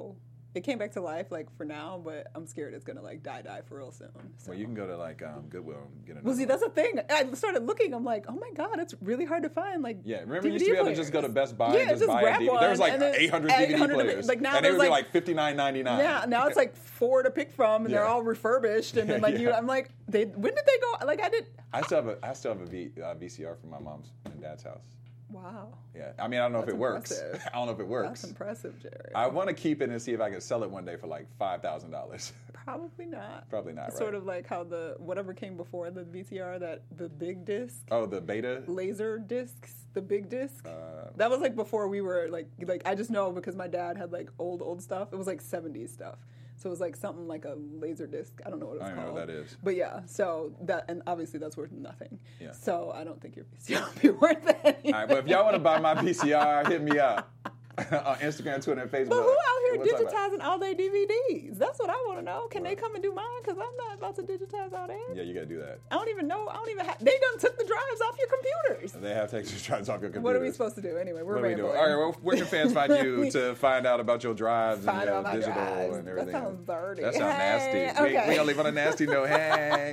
Speaker 4: it came back to life, like, for now, but I'm scared it's gonna, like, die, die for real soon. So.
Speaker 1: Well, you can go to like um, Goodwill and get another.
Speaker 4: Well, see,
Speaker 1: one.
Speaker 4: that's the thing. I started looking. I'm like, oh my god, it's really hard to find. Like,
Speaker 1: Yeah, remember
Speaker 4: D V D
Speaker 1: you used to be able to
Speaker 4: players.
Speaker 1: just go to Best Buy
Speaker 4: Yeah,
Speaker 1: and just,
Speaker 4: just
Speaker 1: buy
Speaker 4: grab
Speaker 1: a D V D.
Speaker 4: one,
Speaker 1: There was like
Speaker 4: and then
Speaker 1: eight hundred D V D
Speaker 4: eight hundred
Speaker 1: players,
Speaker 4: like, now
Speaker 1: and they
Speaker 4: there's
Speaker 1: would be
Speaker 4: like-
Speaker 1: like fifty-nine ninety-nine.
Speaker 4: Yeah, now it's like four to pick from, and they're
Speaker 1: Yeah.
Speaker 4: all refurbished. And then like you,
Speaker 1: Yeah.
Speaker 4: I'm like, they when did they go? Like I did.
Speaker 1: I still have a I still have a v, uh, V C R from my mom's and dad's house.
Speaker 4: Wow,
Speaker 1: Yeah, I mean I don't know
Speaker 4: That's
Speaker 1: if it works.
Speaker 4: impressive.
Speaker 1: I don't know if it works.
Speaker 4: that's impressive, Jerry.
Speaker 1: I want to keep it and see if I can sell it one day for like five thousand dollars.
Speaker 4: Probably not.
Speaker 1: Probably not.
Speaker 4: It's
Speaker 1: Right?
Speaker 4: sort of like how the whatever came before the V C R, that the big disc,
Speaker 1: Oh, the beta.
Speaker 4: laser discs, the big disc.
Speaker 1: Uh,
Speaker 4: That was like before we were like like I just know because my dad had like old old stuff. It was like seventies stuff. So it was like something like a laser disc. I don't know what it was
Speaker 1: I don't know
Speaker 4: called.
Speaker 1: what that is.
Speaker 4: But yeah, so that and obviously that's worth nothing.
Speaker 1: Yeah.
Speaker 4: So I don't think your V C R will be worth anything.
Speaker 1: All right, but if y'all want to buy my V C R, hit me up on Instagram, Twitter, and Facebook.
Speaker 4: But who out here
Speaker 1: We'll talk about it.
Speaker 4: digitizing all their D V Ds? That's what I want to know. Can they come and do mine? Because I'm not about to digitize all theirs.
Speaker 1: Yeah, you got to do that.
Speaker 4: I don't even know. I don't even have. They done took the drives off your computers.
Speaker 1: They have Texas tries off your computers.
Speaker 4: What are we supposed to do? Anyway, we're
Speaker 1: What are we doing?
Speaker 4: rambling.
Speaker 1: All right, well, where can fans find you to find out about your drives
Speaker 4: Find
Speaker 1: and your
Speaker 4: out my
Speaker 1: digital
Speaker 4: drives.
Speaker 1: and
Speaker 4: That
Speaker 1: everything?
Speaker 4: sounds dirty.
Speaker 1: That sounds
Speaker 4: Hey,
Speaker 1: nasty. We,
Speaker 4: okay.
Speaker 1: we gonna leave on a nasty note. Hey.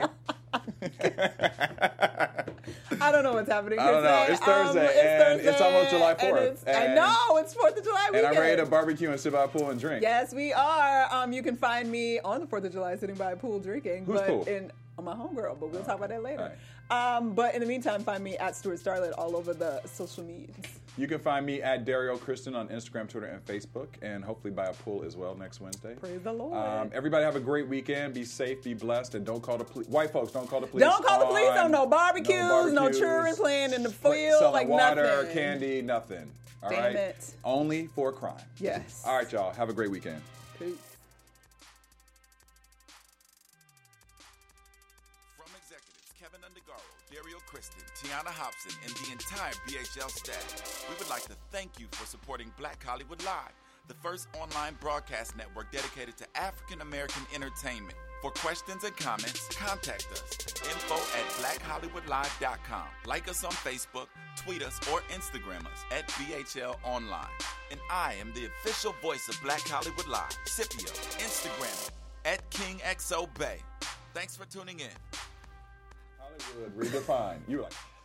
Speaker 4: I don't know what's happening.
Speaker 1: I don't know.
Speaker 4: today.
Speaker 1: It's Thursday,
Speaker 4: Um, it's
Speaker 1: and
Speaker 4: Thursday,
Speaker 1: it's almost July
Speaker 4: and
Speaker 1: fourth,
Speaker 4: it's- I
Speaker 1: and-
Speaker 4: know it's Fourth of July
Speaker 1: And
Speaker 4: weekend.
Speaker 1: I'm ready to barbecue and sit by a pool and drink.
Speaker 4: Yes, we are. Um, you can find me on the Fourth of July sitting by a pool drinking.
Speaker 1: Who's
Speaker 4: but
Speaker 1: pool?
Speaker 4: in on my homegirl, but we'll talk about that later.
Speaker 1: All right.
Speaker 4: Um, but in the meantime, find me at Stuart Starlet all over the social medias.
Speaker 1: You can find me at Dario Kristen on Instagram, Twitter, and Facebook, and hopefully by a pool as well next Wednesday.
Speaker 4: Praise the Lord.
Speaker 1: Um, everybody have a great weekend. Be safe, be blessed, and don't call the police. White folks, don't call the police.
Speaker 4: Don't call the police on no barbecues, no
Speaker 1: barbecues,
Speaker 4: children playing in the
Speaker 1: fl-
Speaker 4: field,
Speaker 1: selling
Speaker 4: like
Speaker 1: water,
Speaker 4: nothing.
Speaker 1: candy, nothing. All
Speaker 4: Damn
Speaker 1: right?
Speaker 4: it.
Speaker 1: Only for crime.
Speaker 4: Yes.
Speaker 1: All right, y'all. Have a great weekend.
Speaker 4: Peace.
Speaker 2: From executives Kevin Undergaro, Dario Kristen, Tiana Hobson, and the entire B H L staff, we would like to thank you for supporting Black Hollywood Live, the first online broadcast network dedicated to African American entertainment. For questions and comments, contact us. Info at black hollywood live dot com. Like us on Facebook, tweet us, or Instagram us at B H L Online. And I am the official voice of Black Hollywood Live, Scipio, Instagram at King X O Bay. Thanks for tuning in.
Speaker 1: Hollywood redefined. You were like.